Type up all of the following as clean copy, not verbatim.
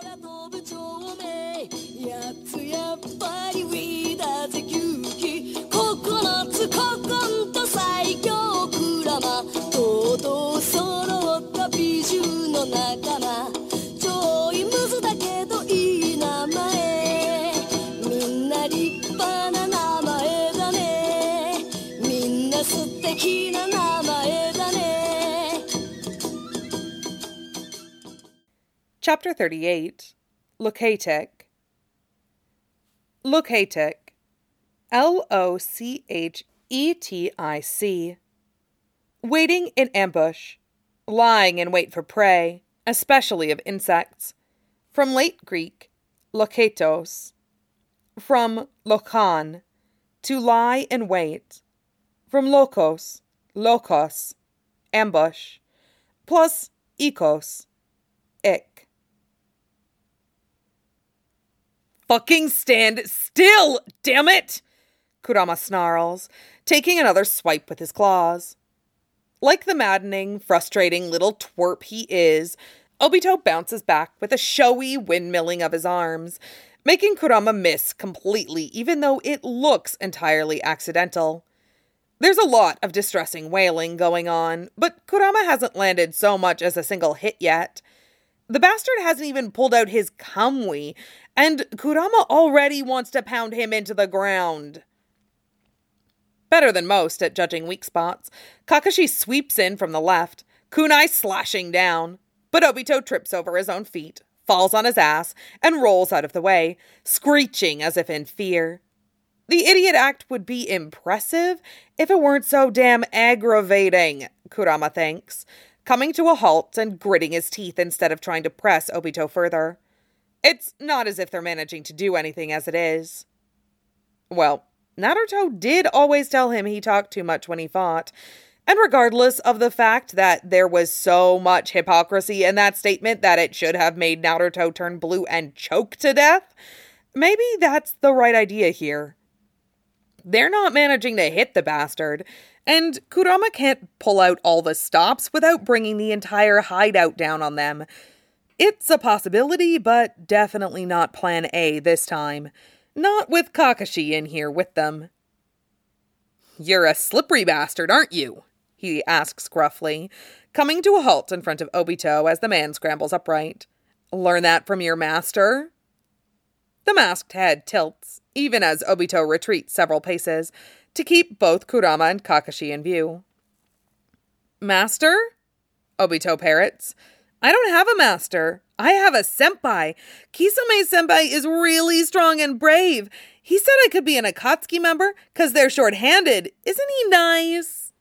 やつやっぱりウィーダーズ牛気9つ古今と最強クラマとうとう揃った美獣の仲間ちょいムズだけどいい名前みんな立派な名前だねみんな素敵な名前だね Chapter 38 Locatic Locatic Lochetic Waiting in ambush, lying in wait for prey, especially of insects. From late Greek, loketos. From lokan, to lie in wait. From lokos, ambush. Plus ikos, ick. Fucking stand still, damn it! Kurama snarls, taking another swipe with his claws. Like the maddening, frustrating little twerp he is, Obito bounces back with a showy windmilling of his arms, making Kurama miss completely even though it looks entirely accidental. There's a lot of distressing wailing going on, but Kurama hasn't landed so much as a single hit yet. The bastard hasn't even pulled out his kamui, and Kurama already wants to pound him into the ground. Better than most at judging weak spots, Kakashi sweeps in from the left, kunai slashing down, but Obito trips over his own feet, falls on his ass, and rolls out of the way, screeching as if in fear. The idiot act would be impressive if it weren't so damn aggravating, Kurama thinks, coming to a halt and gritting his teeth instead of trying to press Obito further. It's not as if they're managing to do anything as it is. Well, Naruto did always tell him he talked too much when he fought, and regardless of the fact that there was so much hypocrisy in that statement that it should have made Naruto turn blue and choke to death, maybe that's the right idea here. They're not managing to hit the bastard, and Kurama can't pull out all the stops without bringing the entire hideout down on them. It's a possibility, but definitely not plan A this time. Not with Kakashi in here with them. "You're a slippery bastard, aren't you?" he asks gruffly, coming to a halt in front of Obito as the man scrambles upright. "Learn that from your master?" The masked head tilts, even as Obito retreats several paces, to keep both Kurama and Kakashi in view. "Master?" Obito parrots. "I don't have a master. I have a senpai. Kisame-senpai is really strong and brave. He said I could be an Akatsuki member because they're short-handed. Isn't he nice?"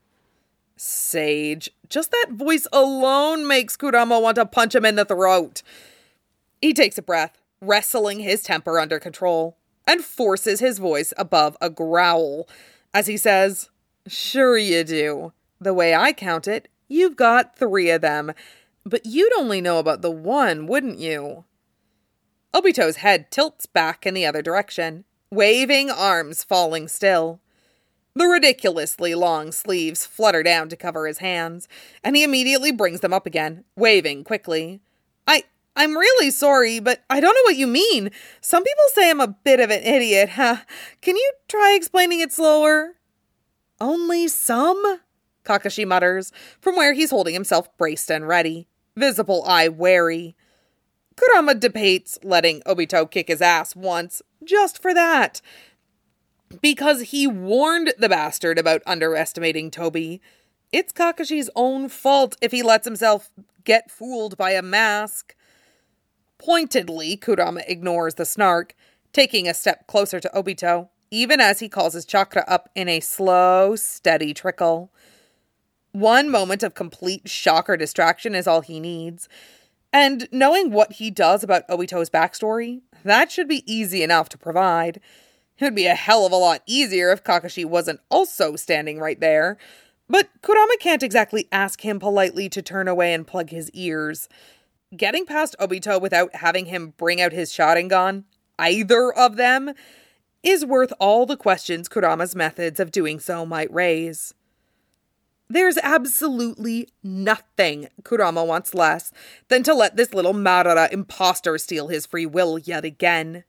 Sage. Just that voice alone makes Kurama want to punch him in the throat. He takes a breath, wrestling his temper under control, and forces his voice above a growl as he says, "Sure you do. The way I count it, you've got 3 of them. But you'd only know about the one, wouldn't you?" Obito's head tilts back in the other direction, waving arms falling still. The ridiculously long sleeves flutter down to cover his hands, and he immediately brings them up again, waving quickly. I'm really sorry, but I don't know what you mean. Some people say I'm a bit of an idiot, huh? Can you try explaining it slower?" "Only some?" Kakashi mutters, from where he's holding himself braced and ready, visible eye wary. Kurama debates letting Obito kick his ass once, just for that. Because he warned the bastard about underestimating Tobi. It's Kakashi's own fault if he lets himself get fooled by a mask. Pointedly, Kurama ignores the snark, taking a step closer to Obito, even as he calls his chakra up in a slow, steady trickle. One moment of complete shock or distraction is all he needs. And knowing what he does about Obito's backstory, that should be easy enough to provide. It would be a hell of a lot easier if Kakashi wasn't also standing right there. But Kurama can't exactly ask him politely to turn away and plug his ears. Getting past Obito without having him bring out his Sharingan, either of them, is worth all the questions Kurama's methods of doing so might raise. There's absolutely nothing Kurama wants less than to let this little Madara imposter steal his free will yet again.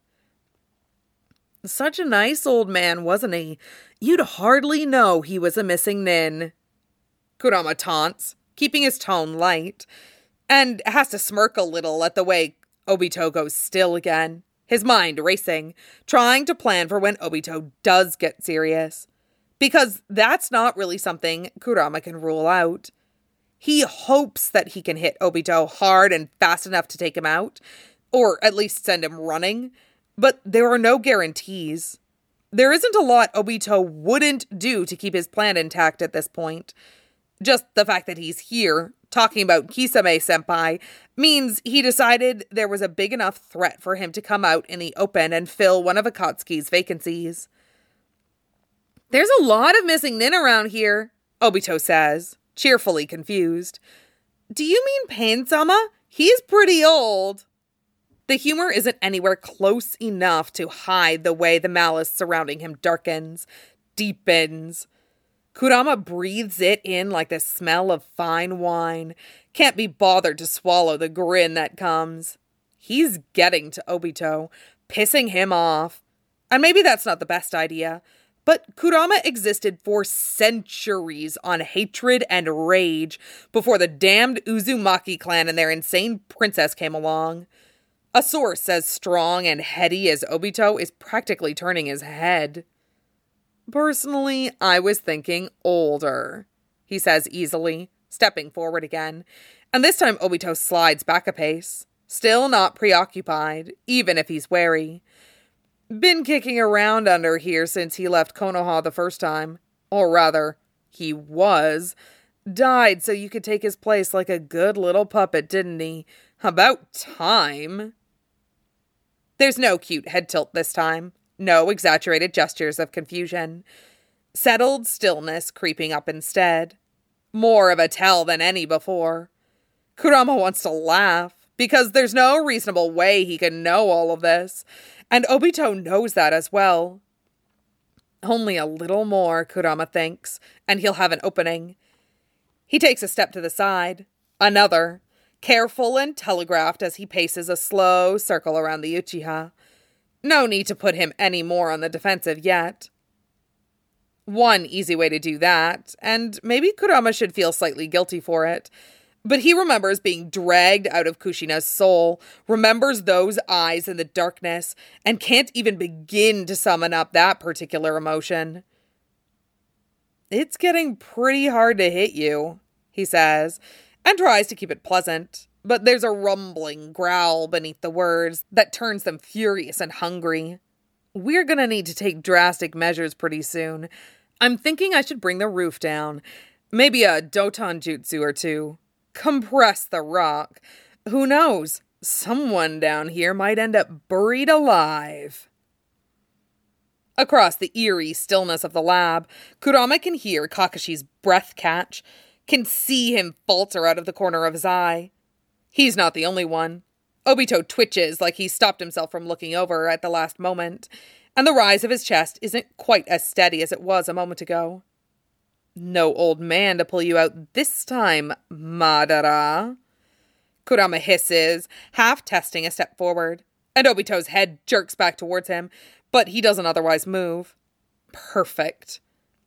Such a nice old man, wasn't he? You'd hardly know he was a missing nin. Kurama taunts, keeping his tone light, and has to smirk a little at the way Obito goes still again, his mind racing, trying to plan for when Obito does get serious. Because that's not really something Kurama can rule out. He hopes that he can hit Obito hard and fast enough to take him out, or at least send him running, but there are no guarantees. There isn't a lot Obito wouldn't do to keep his plan intact at this point. Just the fact that he's here, talking about Kisame-senpai, means he decided there was a big enough threat for him to come out in the open and fill one of Akatsuki's vacancies. There's a lot of missing nin around here, Obito says, cheerfully confused. Do you mean Pain-sama? He's pretty old. The humor isn't anywhere close enough to hide the way the malice surrounding him darkens, deepens. Kurama breathes it in like the smell of fine wine, can't be bothered to swallow the grin that comes. He's getting to Obito, pissing him off. And maybe that's not the best idea, but Kurama existed for centuries on hatred and rage before the damned Uzumaki clan and their insane princess came along. A source as strong and heady as Obito is practically turning his head. Personally, I was thinking older, he says easily, stepping forward again, and this time Obito slides back a pace, still not preoccupied, even if he's wary. Been kicking around under here since he left Konoha the first time. Or rather, he was. Died so you could take his place like a good little puppet, didn't he? About time. There's no cute head tilt this time. No exaggerated gestures of confusion. Settled stillness creeping up instead. More of a tell than any before. Kurama wants to laugh, because there's no reasonable way he can know all of this. And Obito knows that as well. Only a little more, Kurama thinks, and he'll have an opening. He takes a step to the side. Another. Careful and telegraphed as he paces a slow circle around the Uchiha. No need to put him any more on the defensive yet. One easy way to do that, and maybe Kurama should feel slightly guilty for it, but he remembers being dragged out of Kushina's soul, remembers those eyes in the darkness, and can't even begin to summon up that particular emotion. It's getting pretty hard to hit you, he says, and tries to keep it pleasant, but there's a rumbling growl beneath the words that turns them furious and hungry. We're gonna need to take drastic measures pretty soon. I'm thinking I should bring the roof down. Maybe a Doton Jutsu or two. Compress the rock. Who knows? Someone down here might end up buried alive. Across the eerie stillness of the lab, Kurama can hear Kakashi's breath catch, can see him falter out of the corner of his eye. He's not the only one. Obito twitches like he stopped himself from looking over at the last moment, and the rise of his chest isn't quite as steady as it was a moment ago. No old man to pull you out this time, Madara. Kurama hisses, half testing a step forward, and Obito's head jerks back towards him, but he doesn't otherwise move. Perfect.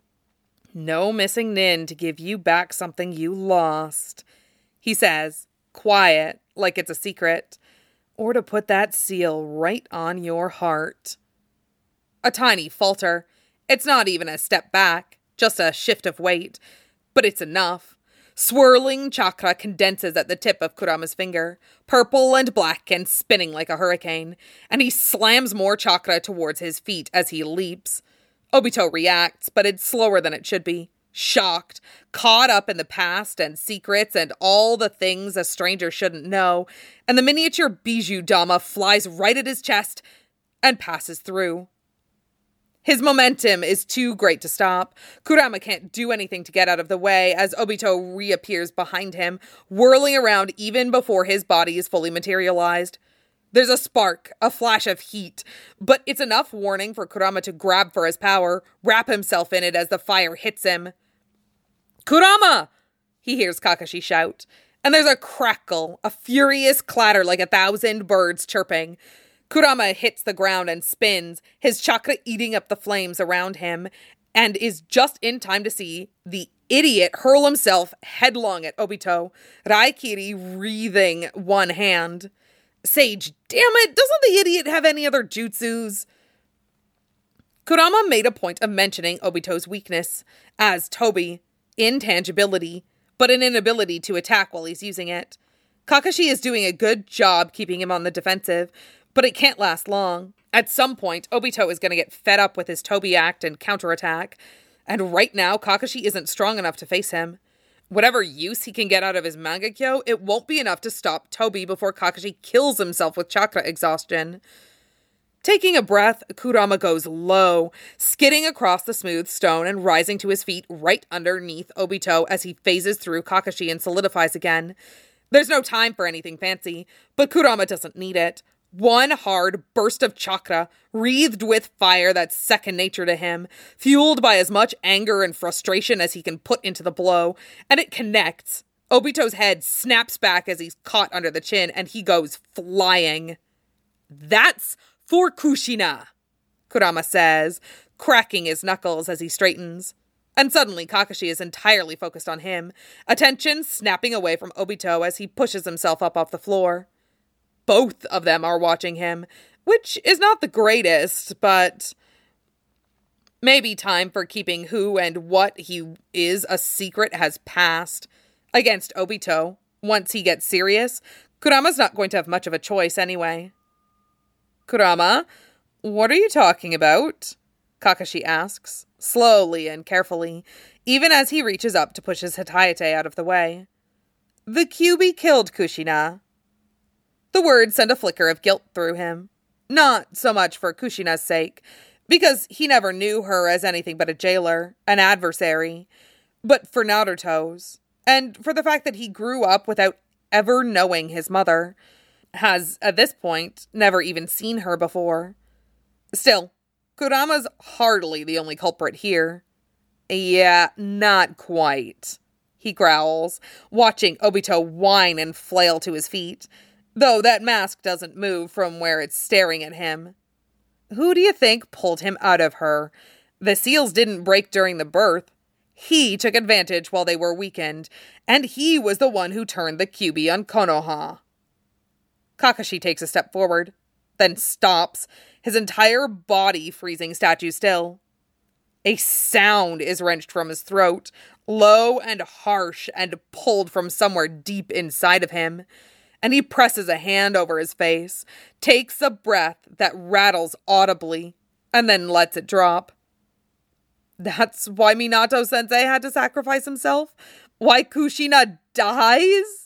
No missing nin to give you back something you lost, he says, quiet, like it's a secret, or to put that seal right on your heart. A tiny falter. It's not even a step back. Just a shift of weight, but it's enough. Swirling chakra condenses at the tip of Kurama's finger, purple and black and spinning like a hurricane, and he slams more chakra towards his feet as he leaps. Obito reacts, but it's slower than it should be. Shocked, caught up in the past and secrets and all the things a stranger shouldn't know, and the miniature Bijou Dama flies right at his chest and passes through. His momentum is too great to stop. Kurama can't do anything to get out of the way as Obito reappears behind him, whirling around even before his body is fully materialized. There's a spark, a flash of heat, but it's enough warning for Kurama to grab for his power, wrap himself in it as the fire hits him. "Kurama!" he hears Kakashi shout, and there's a crackle, a furious clatter like 1,000 birds chirping. Kurama hits the ground and spins, his chakra eating up the flames around him, and is just in time to see the idiot hurl himself headlong at Obito, Raikiri wreathing one hand. Sage, damn it, doesn't the idiot have any other jutsus? Kurama made a point of mentioning Obito's weakness, as Tobi, intangibility, but an inability to attack while he's using it. Kakashi is doing a good job keeping him on the defensive, but it can't last long. At some point, Obito is going to get fed up with his Tobi act and counterattack, and right now Kakashi isn't strong enough to face him. Whatever use he can get out of his Mangekyo, it won't be enough to stop Tobi before Kakashi kills himself with chakra exhaustion. Taking a breath, Kurama goes low, skidding across the smooth stone and rising to his feet right underneath Obito as he phases through Kakashi and solidifies again. There's no time for anything fancy, but Kurama doesn't need it. One hard burst of chakra, wreathed with fire that's second nature to him, fueled by as much anger and frustration as he can put into the blow, and it connects. Obito's head snaps back as he's caught under the chin, and he goes flying. "That's for Kushina," Kurama says, cracking his knuckles as he straightens. And suddenly Kakashi is entirely focused on him, attention snapping away from Obito as he pushes himself up off the floor. Both of them are watching him, which is not the greatest, but maybe time for keeping who and what he is a secret has passed. Against Obito, once he gets serious, Kurama's not going to have much of a choice anyway. "Kurama, what are you talking about?" Kakashi asks, slowly and carefully, even as he reaches up to push his Hatayate out of the way. "The Kyuubi killed Kushina." The words send a flicker of guilt through him. Not so much for Kushina's sake, because he never knew her as anything but a jailer, an adversary, but for Naruto's, and for the fact that he grew up without ever knowing his mother, has, at this point, never even seen her before. Still, Kurama's hardly the only culprit here. "Yeah, not quite," he growls, watching Obito whine and flail to his feet, though that mask doesn't move from where it's staring at him. Who do you think pulled him out of her? The seals didn't break during the birth. He took advantage while they were weakened, and he was the one who turned the Kyuubi on Konoha. Kakashi takes a step forward, then stops, his entire body freezing statue still. A sound is wrenched from his throat, low and harsh and pulled from somewhere deep inside of him, and he presses a hand over his face, takes a breath that rattles audibly, and then lets it drop. That's why Minato-sensei had to sacrifice himself? Why Kushina dies?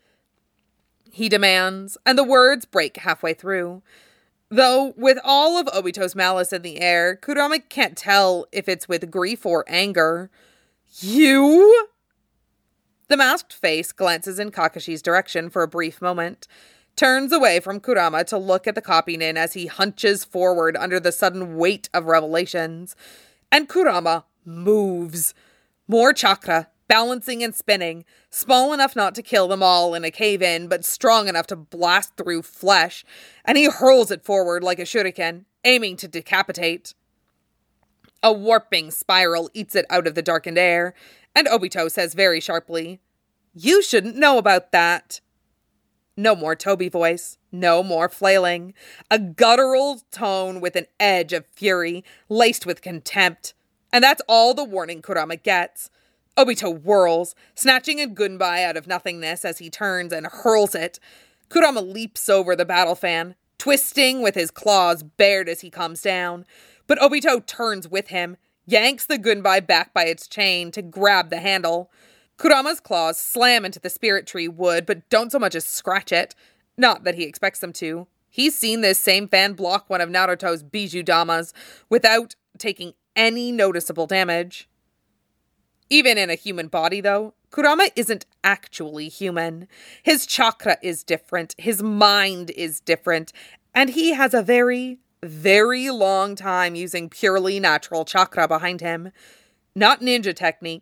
He demands, and the words break halfway through. Though, with all of Obito's malice in the air, Kurama can't tell if it's with grief or anger. "You?" The masked face glances in Kakashi's direction for a brief moment, turns away from Kurama to look at the copy nin as he hunches forward under the sudden weight of revelations. And Kurama moves. More chakra, balancing and spinning, small enough not to kill them all in a cave-in, but strong enough to blast through flesh, and he hurls it forward like a shuriken, aiming to decapitate. A warping spiral eats it out of the darkened air, and Obito says very sharply, "You shouldn't know about that." No more Tobi voice, no more flailing. A guttural tone with an edge of fury, laced with contempt. And that's all the warning Kurama gets. Obito whirls, snatching a gunbai out of nothingness as he turns and hurls it. Kurama leaps over the battle fan, twisting with his claws bared as he comes down. But Obito turns with him, yanks the gunbai back by its chain to grab the handle. Kurama's claws slam into the spirit tree wood, but don't so much as scratch it. Not that he expects them to. He's seen this same fan block one of Naruto's Bijuu Damas without taking any noticeable damage. Even in a human body, though, Kurama isn't actually human. His chakra is different, his mind is different, and he has a very, very long time using purely natural chakra behind him. Not ninja techniques,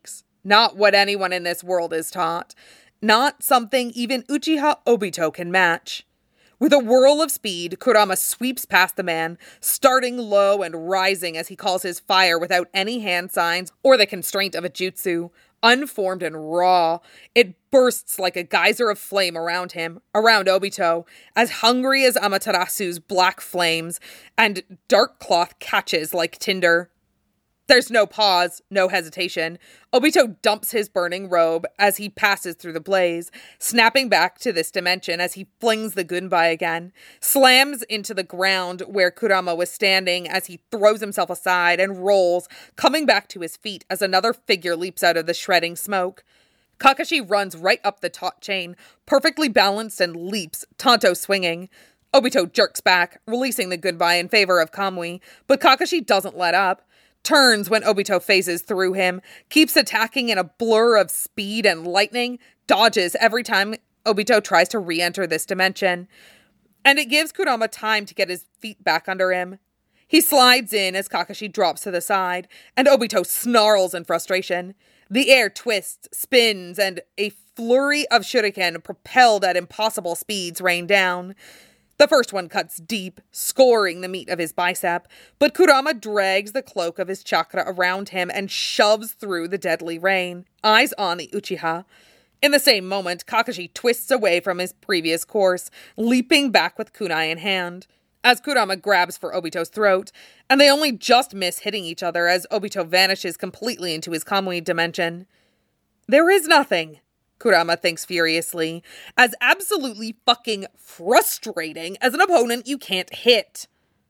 Not what anyone in this world is taught. Not something even Uchiha Obito can match. With a whirl of speed, Kurama sweeps past the man, starting low and rising as he calls his fire without any hand signs or the constraint of a jutsu. Unformed and raw, it bursts like a geyser of flame around him, around Obito, as hungry as Amaterasu's black flames, and dark cloth catches like tinder. There's no pause, no hesitation. Obito dumps his burning robe as he passes through the blaze, snapping back to this dimension as he flings the gunbai again, slams into the ground where Kurama was standing as he throws himself aside and rolls, coming back to his feet as another figure leaps out of the shredding smoke. Kakashi runs right up the taut chain, perfectly balanced and leaps, Tanto swinging. Obito jerks back, releasing the gunbai in favor of Kamui, but Kakashi doesn't let up. Turns when Obito phases through him, keeps attacking in a blur of speed and lightning, dodges every time Obito tries to re-enter this dimension. And it gives Kurama time to get his feet back under him. He slides in as Kakashi drops to the side, and Obito snarls in frustration. The air twists, spins, and a flurry of shuriken propelled at impossible speeds rain down. The first one cuts deep, scoring the meat of his bicep, but Kurama drags the cloak of his chakra around him and shoves through the deadly rain, eyes on the Uchiha. In the same moment, Kakashi twists away from his previous course, leaping back with kunai in hand, as Kurama grabs for Obito's throat, and they only just miss hitting each other as Obito vanishes completely into his Kamui dimension. There is nothing, Kurama thinks furiously, as absolutely fucking frustrating as an opponent you can't hit.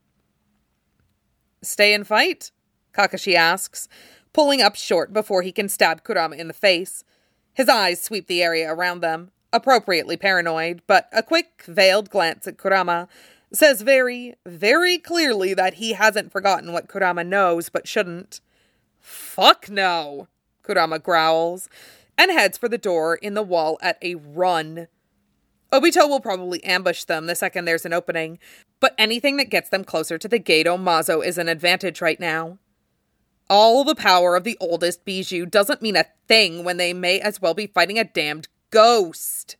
Stay and fight? Kakashi asks, pulling up short before he can stab Kurama in the face. His eyes sweep the area around them, appropriately paranoid, but a quick, veiled glance at Kurama says very, very clearly that he hasn't forgotten what Kurama knows but shouldn't. Fuck no, Kurama growls, and heads for the door in the wall at a run. Obito will probably ambush them the second there's an opening, but anything that gets them closer to the Gedo Mazo is an advantage right now. All the power of the oldest Bijou doesn't mean a thing when they may as well be fighting a damned ghost.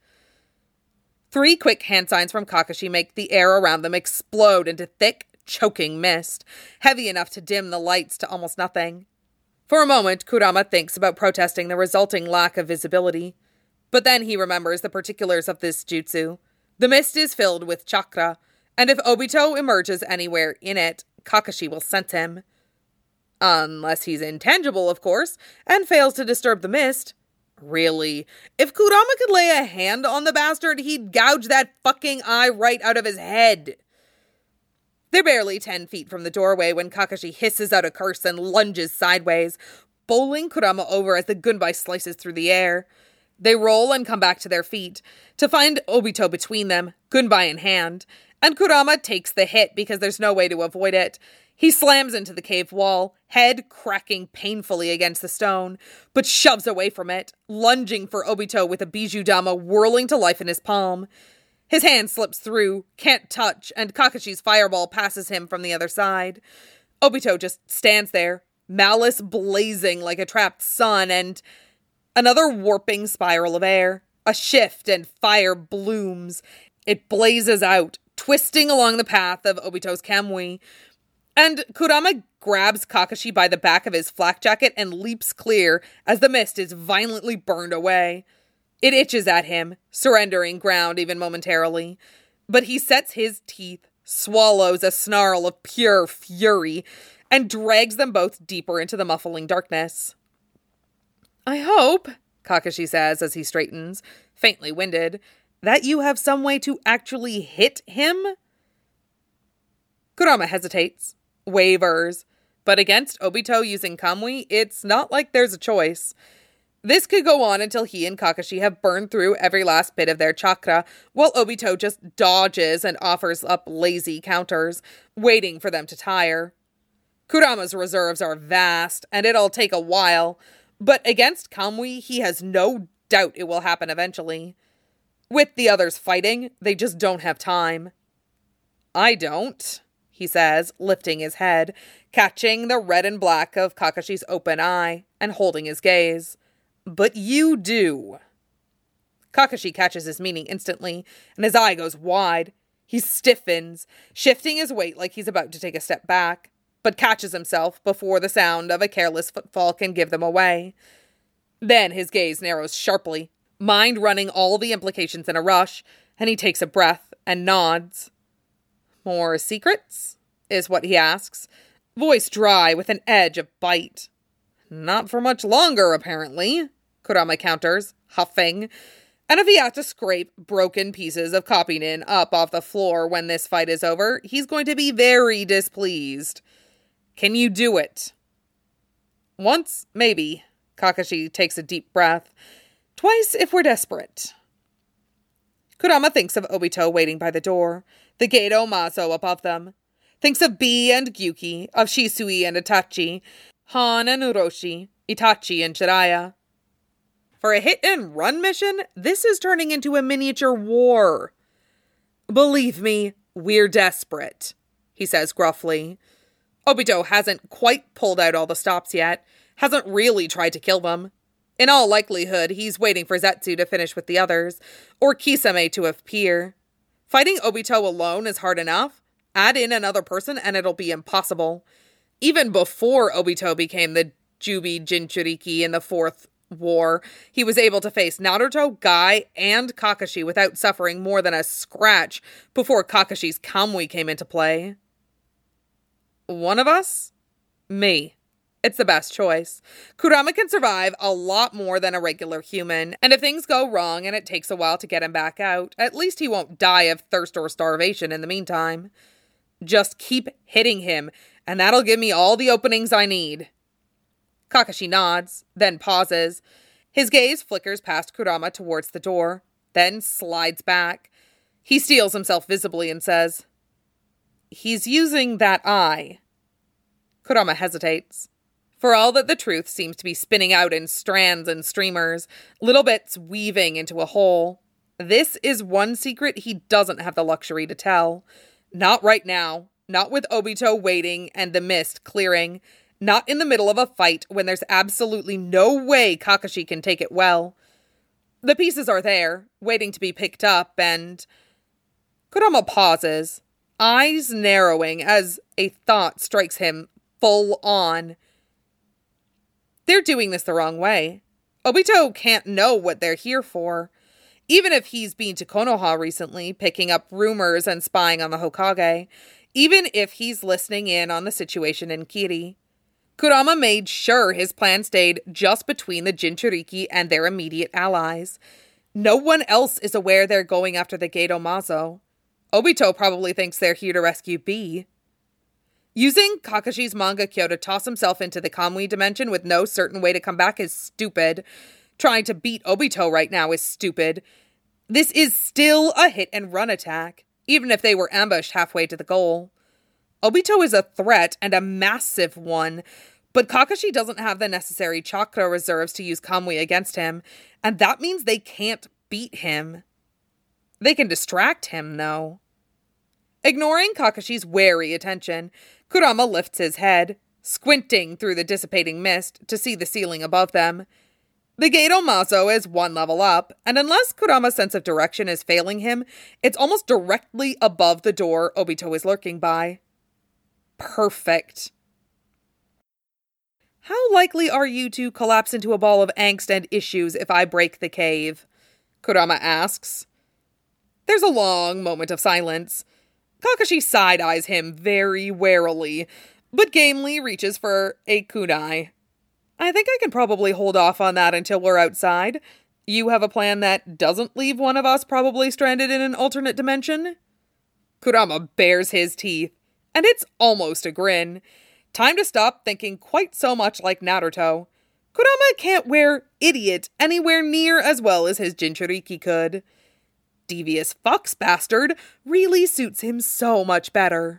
3 quick hand signs from Kakashi make the air around them explode into thick, choking mist, heavy enough to dim the lights to almost nothing. For a moment, Kurama thinks about protesting the resulting lack of visibility. But then he remembers the particulars of this jutsu. The mist is filled with chakra, and if Obito emerges anywhere in it, Kakashi will sense him. Unless he's intangible, of course, and fails to disturb the mist. Really, if Kurama could lay a hand on the bastard, he'd gouge that fucking eye right out of his head. They're barely 10 feet from the doorway when Kakashi hisses out a curse and lunges sideways, bowling Kurama over as the gunbai slices through the air. They roll and come back to their feet, to find Obito between them, gunbai in hand, and Kurama takes the hit because there's no way to avoid it. He slams into the cave wall, head cracking painfully against the stone, but shoves away from it, lunging for Obito with a Bijudama whirling to life in his palm. His hand slips through, can't touch, and Kakashi's fireball passes him from the other side. Obito just stands there, malice blazing like a trapped sun, and another warping spiral of air. A shift and fire blooms. It blazes out, twisting along the path of Obito's Kamui. And Kurama grabs Kakashi by the back of his flak jacket and leaps clear as the mist is violently burned away. It itches at him, surrendering ground even momentarily. But he sets his teeth, swallows a snarl of pure fury, and drags them both deeper into the muffling darkness. I hope, Kakashi says as he straightens, faintly winded, that you have some way to actually hit him? Kurama hesitates, wavers, but against Obito using Kamui, it's not like there's a choice. This could go on until he and Kakashi have burned through every last bit of their chakra, while Obito just dodges and offers up lazy counters, waiting for them to tire. Kurama's reserves are vast, and it'll take a while, but against Kamui, he has no doubt it will happen eventually. With the others fighting, they just don't have time. I don't, he says, lifting his head, catching the red and black of Kakashi's open eye, and holding his gaze. But you do. Kakashi catches his meaning instantly, and his eye goes wide. He stiffens, shifting his weight like he's about to take a step back, but catches himself before the sound of a careless footfall can give them away. Then his gaze narrows sharply, mind running all the implications in a rush, and he takes a breath and nods. More secrets? Is what he asks, voice dry with an edge of bite. Not for much longer, apparently, Kurama counters, huffing. And if he has to scrape broken pieces of Kopinen up off the floor when this fight is over, he's going to be very displeased. Can you do it? Once, maybe. Kakashi takes a deep breath. Twice if we're desperate. Kurama thinks of Obito waiting by the door, the Gedo Mazo above them. Thinks of Bee and Gyuki, of Shisui and Itachi, Han and Uroshi, Itachi and Jiraiya. For a hit-and-run mission, this is turning into a miniature war. Believe me, we're desperate, he says gruffly. Obito hasn't quite pulled out all the stops yet, hasn't really tried to kill them. In all likelihood, he's waiting for Zetsu to finish with the others, or Kisame to appear. Fighting Obito alone is hard enough. Add in another person and it'll be impossible. Even before Obito became the Jubi Jinchuriki in the Fourth War, he was able to face Naruto, Guy, and Kakashi without suffering more than a scratch before Kakashi's Kamui came into play. One of us? Me. It's the best choice. Kurama can survive a lot more than a regular human, and if things go wrong and it takes a while to get him back out, at least he won't die of thirst or starvation in the meantime. Just keep hitting him, and that'll give me all the openings I need. Kakashi nods, then pauses. His gaze flickers past Kurama towards the door, then slides back. He steels himself visibly and says, He's using that eye. Kurama hesitates. For all that the truth seems to be spinning out in strands and streamers, little bits weaving into a whole, this is one secret he doesn't have the luxury to tell. Not right now. Not with Obito waiting and the mist clearing. Not in the middle of a fight when there's absolutely no way Kakashi can take it well. The pieces are there, waiting to be picked up, and Kurama pauses, eyes narrowing as a thought strikes him full on. They're doing this the wrong way. Obito can't know what they're here for. Even if he's been to Konoha recently, picking up rumors and spying on the Hokage. Even if he's listening in on the situation in Kiri. Kurama made sure his plan stayed just between the Jinchuriki and their immediate allies. No one else is aware they're going after the Gedo Mazo. Obito probably thinks they're here to rescue Bee. Using Kakashi's Mangekyo to toss himself into the Kamui dimension with no certain way to come back is stupid. Trying to beat Obito right now is stupid. This is still a hit-and-run attack, even if they were ambushed halfway to the goal. Obito is a threat, and a massive one, but Kakashi doesn't have the necessary chakra reserves to use Kamui against him, and that means they can't beat him. They can distract him, though. Ignoring Kakashi's wary attention, Kurama lifts his head, squinting through the dissipating mist to see the ceiling above them. The Gedo Mazo is one level up, and unless Kurama's sense of direction is failing him, it's almost directly above the door Obito is lurking by. Perfect. How likely are you to collapse into a ball of angst and issues if I break the cave? Kurama asks. There's a long moment of silence. Kakashi side-eyes him very warily, but gamely reaches for a kunai. I think I can probably hold off on that until we're outside. You have a plan that doesn't leave one of us probably stranded in an alternate dimension? Kurama bares his teeth, and it's almost a grin. Time to stop thinking quite so much like Naruto. Kurama can't wear idiot anywhere near as well as his Jinchuriki could. Devious fox bastard really suits him so much better.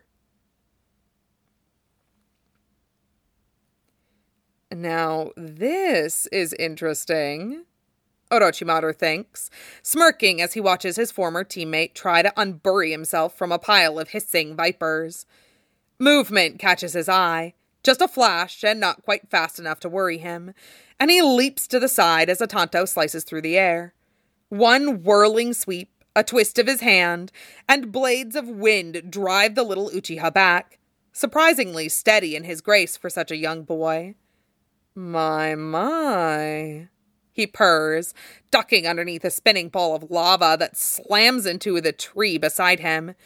Now, this is interesting, Orochimaru thinks, smirking as he watches his former teammate try to unbury himself from a pile of hissing vipers. Movement catches his eye, just a flash and not quite fast enough to worry him, and he leaps to the side as a tanto slices through the air. One whirling sweep, a twist of his hand, and blades of wind drive the little Uchiha back, surprisingly steady in his grace for such a young boy. My, he purrs, ducking underneath a spinning ball of lava that slams into the tree beside him.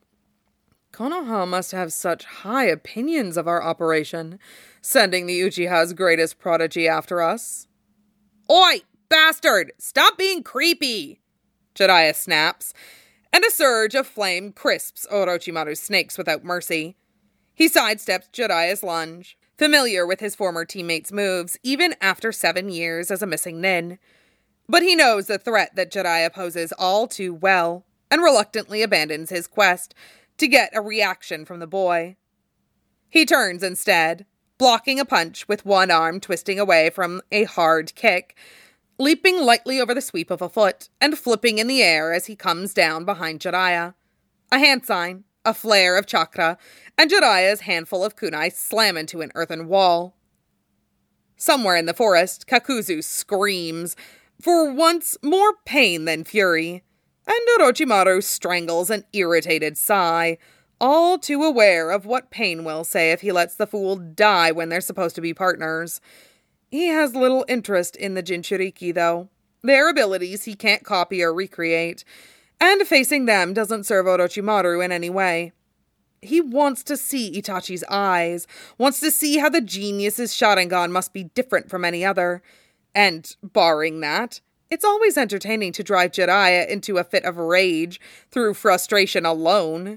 Konoha must have such high opinions of our operation, sending the Uchiha's greatest prodigy after us. Oi, bastard! Stop being creepy! Jiraiya snaps, and a surge of flame crisps Orochimaru's snakes without mercy. He sidesteps Jiraiya's lunge, familiar with his former teammates' moves, even after 7 years as a missing nin. But he knows the threat that Jiraiya poses all too well, and reluctantly abandons his quest to get a reaction from the boy. He turns instead, blocking a punch with one arm twisting away from a hard kick, leaping lightly over the sweep of a foot, and flipping in the air as he comes down behind Jiraiya. A hand sign, a flare of chakra, and Jiraiya's handful of kunai slam into an earthen wall. Somewhere in the forest, Kakuzu screams, for once more pain than fury, and Orochimaru strangles an irritated sigh, all too aware of what Pain will say if he lets the fool die when they're supposed to be partners. He has little interest in the Jinchuriki, though. Their abilities he can't copy or recreate, and facing them doesn't serve Orochimaru in any way. He wants to see Itachi's eyes, wants to see how the genius's Sharingan must be different from any other, and, barring that, it's always entertaining to drive Jiraiya into a fit of rage through frustration alone.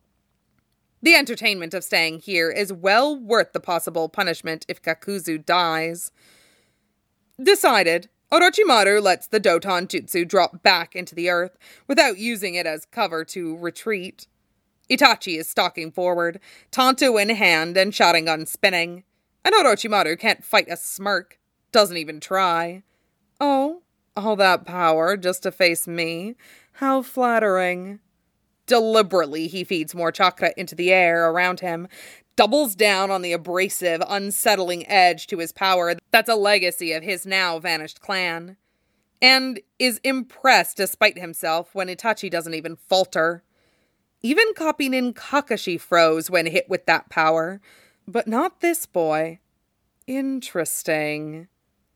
The entertainment of staying here is well worth the possible punishment if Kakuzu dies. Decided, Orochimaru lets the Doton Jutsu drop back into the earth without using it as cover to retreat. Itachi is stalking forward, Tanto in hand and Sharingan spinning, and Orochimaru can't fight a smirk, doesn't even try. Oh, all that power just to face me? How flattering. Deliberately, he feeds more chakra into the air around him, doubles down on the abrasive, unsettling edge to his power that's a legacy of his now vanished clan, and is impressed despite himself when Itachi doesn't even falter. Even Kappinen Kakashi froze when hit with that power, but not this boy. Interesting.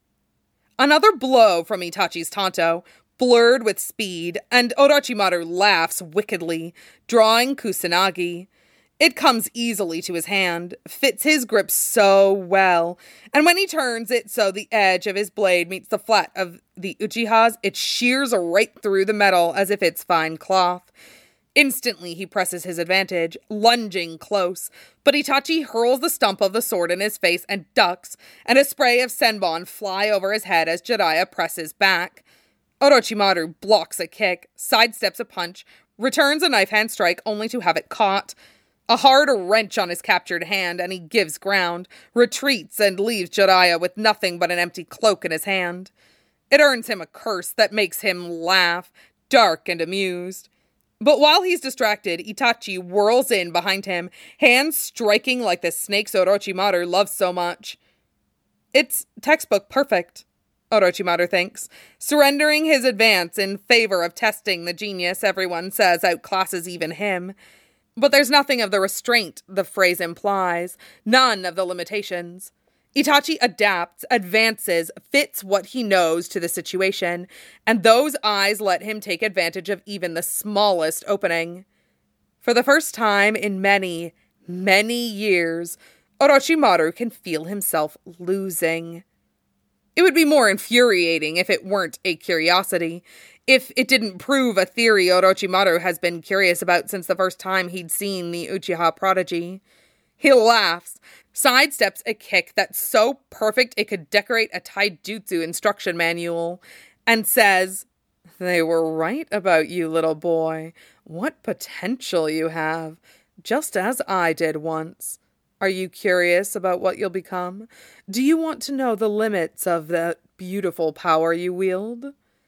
Another blow from Itachi's Tanto, blurred with speed, and Orochimaru laughs wickedly, drawing Kusanagi. It comes easily to his hand, fits his grip so well, and when he turns it so the edge of his blade meets the flat of the Uchiha's, it shears right through the metal as if it's fine cloth. Instantly he presses his advantage, lunging close, but Itachi hurls the stump of the sword in his face and ducks, and a spray of senbon fly over his head as Jiraiya presses back. Orochimaru blocks a kick, sidesteps a punch, returns a knife hand strike only to have it caught. A hard wrench on his captured hand, and he gives ground, retreats, and leaves Jiraiya with nothing but an empty cloak in his hand. It earns him a curse that makes him laugh, dark and amused. But while he's distracted, Itachi whirls in behind him, hands striking like the snakes Orochimaru loves so much. It's textbook perfect, Orochimaru thinks, surrendering his advance in favor of testing the genius everyone says outclasses even him. But there's nothing of the restraint the phrase implies, none of the limitations. Itachi adapts, advances, fits what he knows to the situation, and those eyes let him take advantage of even the smallest opening. For the first time in many, many years, Orochimaru can feel himself losing. It would be more infuriating if it weren't a curiosity, if it didn't prove a theory Orochimaru has been curious about since the first time he'd seen the Uchiha prodigy. He laughs, sidesteps a kick that's so perfect it could decorate a taijutsu instruction manual, and says, "They were right about you, little boy. What potential you have, just as I did once. Are you curious about what you'll become? Do you want to know the limits of that beautiful power you wield?"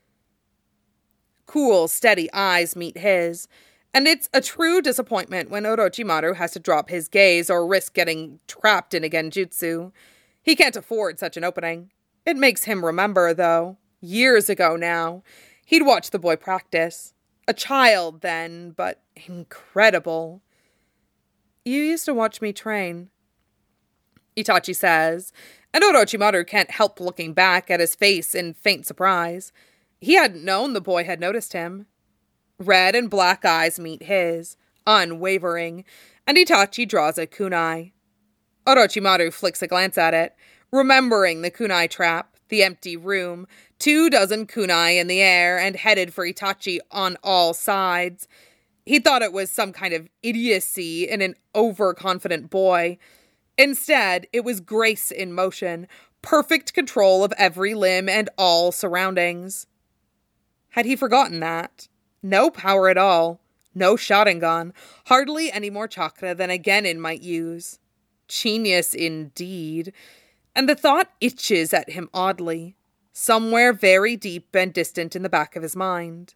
Cool, steady eyes meet his, and it's a true disappointment when Orochimaru has to drop his gaze or risk getting trapped in a genjutsu. He can't afford such an opening. It makes him remember, though. Years ago now, he'd watched the boy practice. A child then, but incredible. You used to watch me train, Itachi says, and Orochimaru can't help looking back at his face in faint surprise. He hadn't known the boy had noticed him. Red and black eyes meet his, unwavering, and Itachi draws a kunai. Orochimaru flicks a glance at it, remembering the kunai trap, the empty room, 24 kunai in the air and headed for Itachi on all sides. He thought it was some kind of idiocy in an overconfident boy. Instead, it was grace in motion, perfect control of every limb and all surroundings. Had he forgotten that? No power at all, no Sharingan, hardly any more chakra than a genin might use. Genius indeed. And the thought itches at him oddly, somewhere very deep and distant in the back of his mind.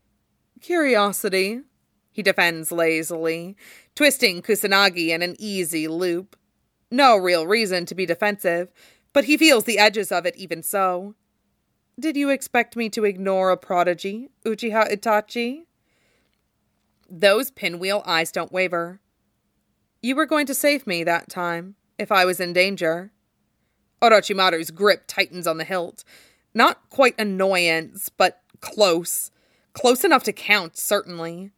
Curiosity, he defends lazily, twisting Kusanagi in an easy loop. No real reason to be defensive, but he feels the edges of it even so. Did you expect me to ignore a prodigy, Uchiha Itachi? Those pinwheel eyes don't waver. You were going to save me that time, if I was in danger. Orochimaru's grip tightens on the hilt. Not quite annoyance, but close. Close enough to count, certainly.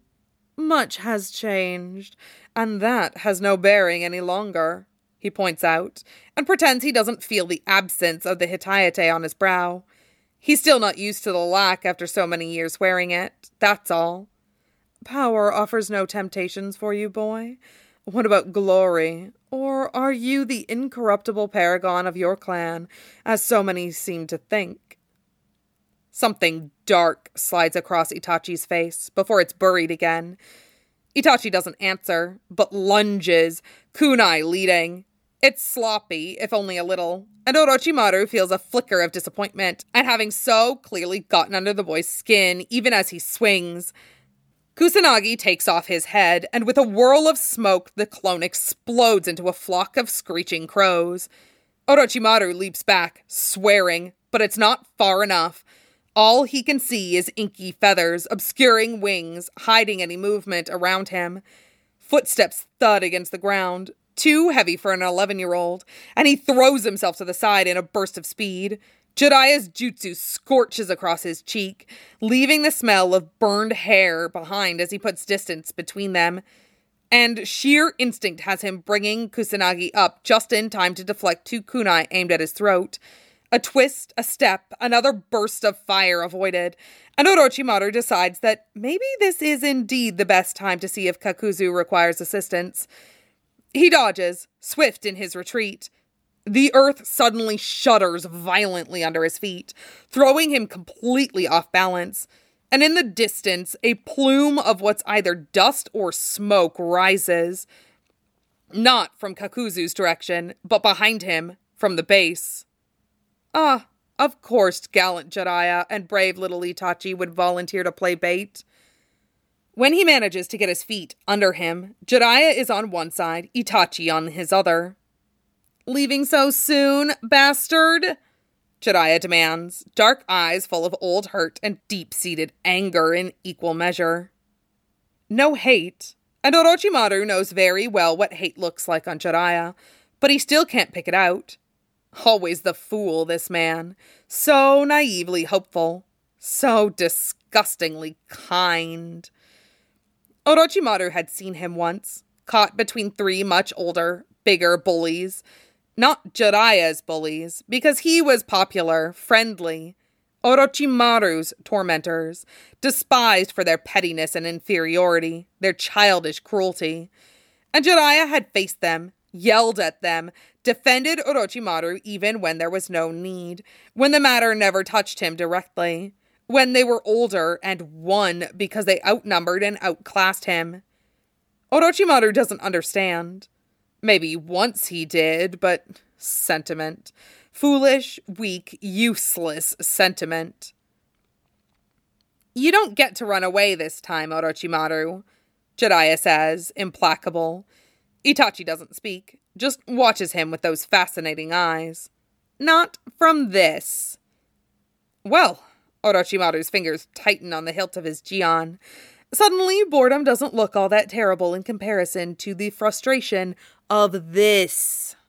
Much has changed, and that has no bearing any longer, he points out, and pretends he doesn't feel the absence of the hitayate on his brow. He's still not used to the lack after so many years wearing it, that's all. Power offers no temptations for you, boy. What about glory? Or are you the incorruptible paragon of your clan, as so many seem to think? Something dark slides across Itachi's face before it's buried again. Itachi doesn't answer, but lunges, kunai leading. It's sloppy, if only a little, and Orochimaru feels a flicker of disappointment at having so clearly gotten under the boy's skin, even as he swings. Kusanagi takes off his head, and with a whirl of smoke, the clone explodes into a flock of screeching crows. Orochimaru leaps back, swearing, but it's not far enough. All he can see is inky feathers, obscuring wings, hiding any movement around him. Footsteps thud against the ground, too heavy for an 11-year-old, and he throws himself to the side in a burst of speed. Jiraiya's jutsu scorches across his cheek, leaving the smell of burned hair behind as he puts distance between them. And sheer instinct has him bringing Kusanagi up just in time to deflect 2 kunai aimed at his throat. A twist, a step, another burst of fire avoided, and Orochimaru decides that maybe this is indeed the best time to see if Kakuzu requires assistance. He dodges, swift in his retreat. The earth suddenly shudders violently under his feet, throwing him completely off balance, and in the distance, a plume of what's either dust or smoke rises. Not from Kakuzu's direction, but behind him, from the base. Ah, of course gallant Jiraiya and brave little Itachi would volunteer to play bait. When he manages to get his feet under him, Jiraiya is on one side, Itachi on his other. Leaving so soon, bastard? Jiraiya demands, dark eyes full of old hurt and deep-seated anger in equal measure. No hate, and Orochimaru knows very well what hate looks like on Jiraiya, but he still can't pick it out. Always the fool, this man. So naively hopeful. So disgustingly kind. Orochimaru had seen him once, caught between 3 much older, bigger bullies. Not Jiraiya's bullies, because he was popular, friendly. Orochimaru's tormentors, despised for their pettiness and inferiority, their childish cruelty. And Jiraiya had faced them, yelled at them, defended Orochimaru even when there was no need, when the matter never touched him directly, when they were older and won because they outnumbered and outclassed him. Orochimaru doesn't understand. Maybe once he did, but sentiment. Foolish, weak, useless sentiment. You don't get to run away this time, Orochimaru, Jiraiya says, implacable. Itachi doesn't speak, just watches him with those fascinating eyes. Not from this. Well, Orochimaru's fingers tighten on the hilt of his jian. Suddenly, boredom doesn't look all that terrible in comparison to the frustration of this.